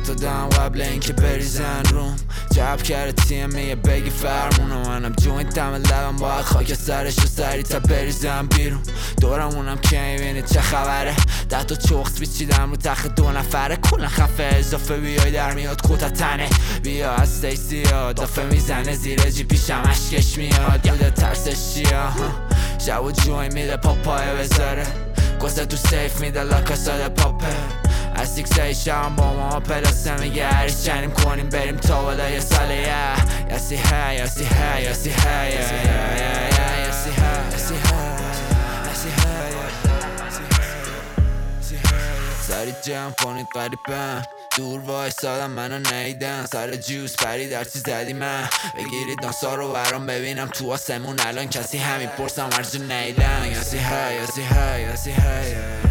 دادم قبل اینکه بریزن روم. جب کرده تیم میگه بگی فرمونو، منم جوین دم لبم باید خاک سرش رو سری تا بریزم بیرون. دورمونم که میبینی چه خبره، 10 تا چوخت بیچیدم رو تخت 2 نفره. کلا خفه اضافه بیای در میاد کوتا تنه، بیا از سیسی ها دافه میزنه زیر جی پیشم اشکش میاد. یاده ترسش چیه شب و جوین میده پاپای بذاره، گسته تو سیف میده لاکاساد پاپه. از سیکسای شبم با ما پلاسه میگه هریش چنیم کنیم بریم تا بالا یه ساله. یاسی ها یاسی ها یاسی ها یاسی ها یاسی ها. سری جمع کنید قریبم، دور وایسادم منو نیدن. سر جوز پری در چی زدی من، بگیرید ناسا رو برام ببینم تو آسمون الان کسی همین پرسم ارجو نیدن. یاسی ها یاسی ها یاسی ها.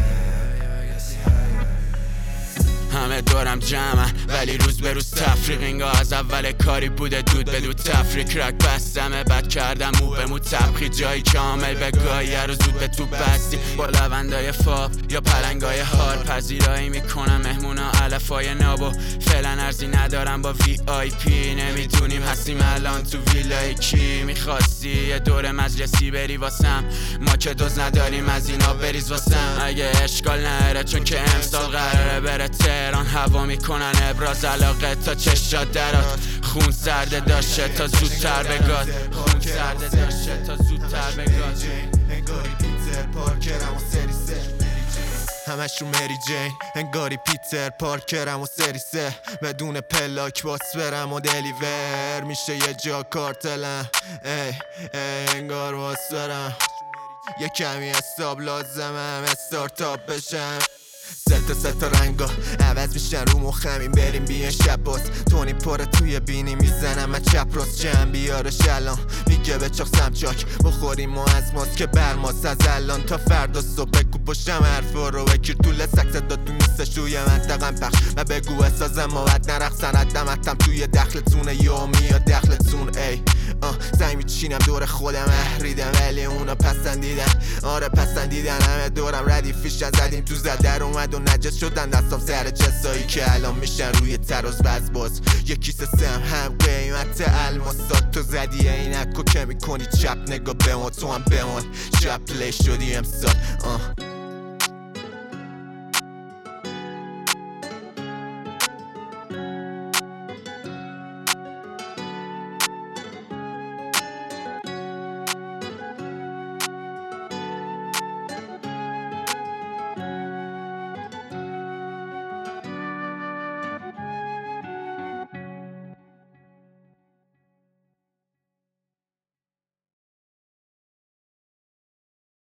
همه دورم جمعن ولی روز به روز تفریق، انگاه از اول کاری بوده دود به دود تفریق. رک بستمه بد کردم مو به مو تبخی، جایی کامل به گاهی رو زود به تو بستی. با لوندای فاب یا پلنگای هار پذیرایی میکنم مهمونا علفای نابو. فعلا ارزی ندارم با وی آی پی، نمیدونیم هستیم الان تو ویلای کی. میخواستی یه دور مجلسی بری واسم، ما که دوز نداریم از اینا بریز واسم. اگه اشکال نره چون که امسال قراره بره تهران، هوا میکنن ابراز علاقه تا چشات درات. خون سرده داشته تا زودتر بگاد، خون سرده داشته تا زودتر بگاد. انگاری پیتر پارکرم و سری سه، همش رو مری جین. انگاری پیتر پارکرم و سری سه، بدون پلاک باس برم و دلیور میشه یه جا کارتلم. انگار باس برم یه کمی حساب لازمم استارتاپ بشم. سه تا رنگا عوض میشن رو مخمین، بریم بیان شب باز. تونی پاره توی بینی میزنم من چپ راست، چند بیارش الان میگه به چاق سمچاک بخوریم ما از ماست که برماست. از الان تا فردا صبح بگو پشتم حرفا رو بکیر طول سکس داد تو نیستش روی منطقم پخش و بگو احسازم مابد نرقصن دمتم توی دخلتونه یا میاد دخلتون. ای زنگ میچینم دور خودم احریدم ولی اونا پسندیدن. آره پسندیدن همه دورم ردیفیش زدیم تو زدر اومد و نجس شدن دستم سر چسایی که الان میشن روی تراز باز. یکی سم هم قیمت الماسات، تو زدی اینکو که میکنی چپ نگاه به ما، تو هم بمان شب پلی شدی امسال.